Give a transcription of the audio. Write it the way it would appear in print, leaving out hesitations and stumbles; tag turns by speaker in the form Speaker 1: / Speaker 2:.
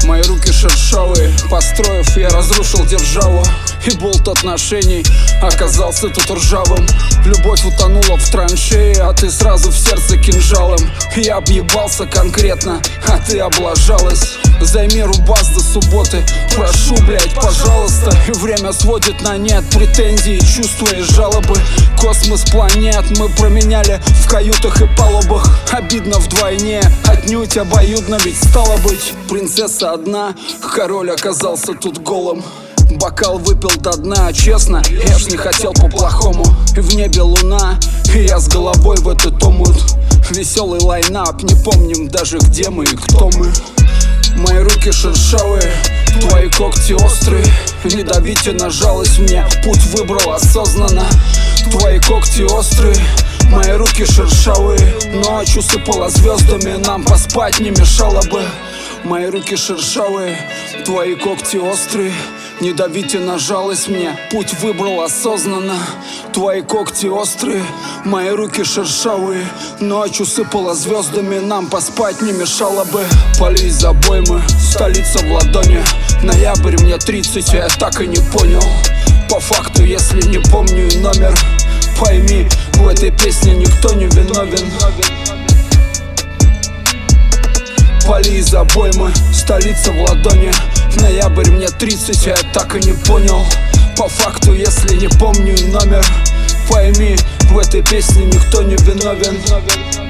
Speaker 1: Мои руки шершавые, построив, я разрушил державу. И болт отношений оказался тут ржавым. Любовь утонула в траншее, а ты сразу в сердце кинжалом. Я объебался конкретно, а ты облажалась. Займи рубас до субботы, прошу, блять, пожалуйста. И время сводит на нет претензии, чувства и жалобы. Космос планет мы променяли в каютах и палубах. Обидно вдвойне, отнюдь обоюдно, ведь стало быть. Принцесса одна, король оказался тут голым. Бокал выпил до дна, честно, я ж не хотел по-плохому. В небе луна, и я с головой в этот омут. Веселый лайнап, не помним даже где мы и кто мы. Мои руки шершавые, твои когти острые. Не давите на жалость мне, путь выбрал осознанно. Твои когти острые, мои руки шершавые. Ночь усыпала звездами, нам поспать не мешало бы. Мои руки шершавые, твои когти острые. Не давите на жалость мне, путь выбрал осознанно. Твои когти острые, мои руки шершавые. Ночь усыпала звездами, нам поспать не мешало бы. Поли из обоймы, столица в ладони. Ноябрь, мне 30, я так и не понял. По факту, если не помню номер, пойми, в этой песне никто не виновен. Поли из обоймы, столица в ладони. Ноябрь, мне 30, я так и не понял. По факту, если не помню номер, пойми, в этой песне никто не виновен.